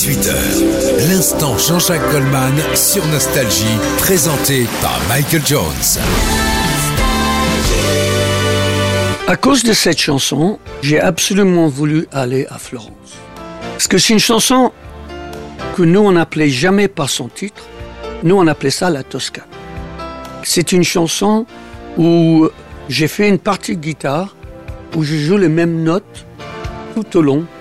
18h, l'instant Jean-Jacques Goldman sur Nostalgie, présenté par Michael Jones. À cause de cette chanson, j'ai absolument voulu aller à Florence. Parce que c'est une chanson que nous, on n'appelait jamais par son titre. Nous, on appelait ça la Toscane. C'est une chanson où j'ai fait une partie de guitare, où je joue les mêmes notes tout au long.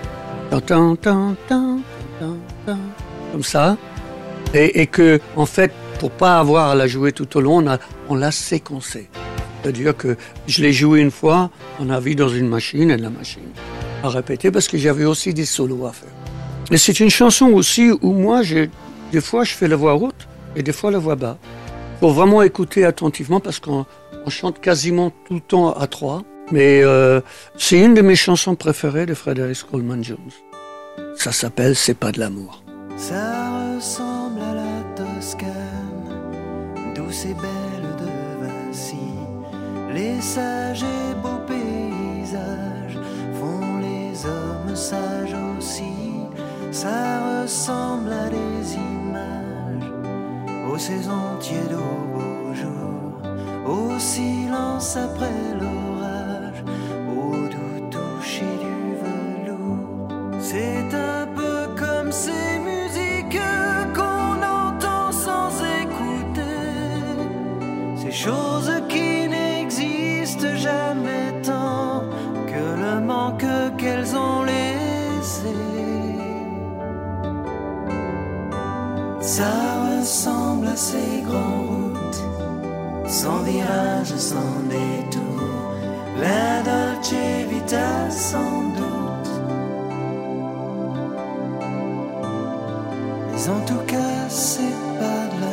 Comme ça. Et que, en fait, pour pas avoir à la jouer tout au long, on l'a séquencée. C'est-à-dire que je l'ai joué une fois, on a vu dans une machine, et la machine a répété, parce que j'avais aussi des solos à faire. Et c'est une chanson aussi où moi, des fois, je fais la voix haute et des fois la voix bas. Il faut vraiment écouter attentivement parce qu'on chante quasiment tout le temps à trois. Mais c'est une de mes chansons préférées de Frédéric Coleman Jones. Ça s'appelle « C'est pas de l'amour ». Ça ressemble à la Toscane, douce et belle de Vinci. Les sages et beaux paysages font les hommes sages aussi. Ça ressemble à des images, aux saisons tièdes, aux beaux jours, au silence après l'orage, au doux toucher du velours. C'est un peu comme ces musiques qu'on entend sans écouter, ces choses qui n'existent jamais tant que le manque qu'elles ont laissé. Ça ressemble à ces grandes routes, sans virage, sans détour, la Dolce Vita sans doute. Mais en tout cas, c'est pas de la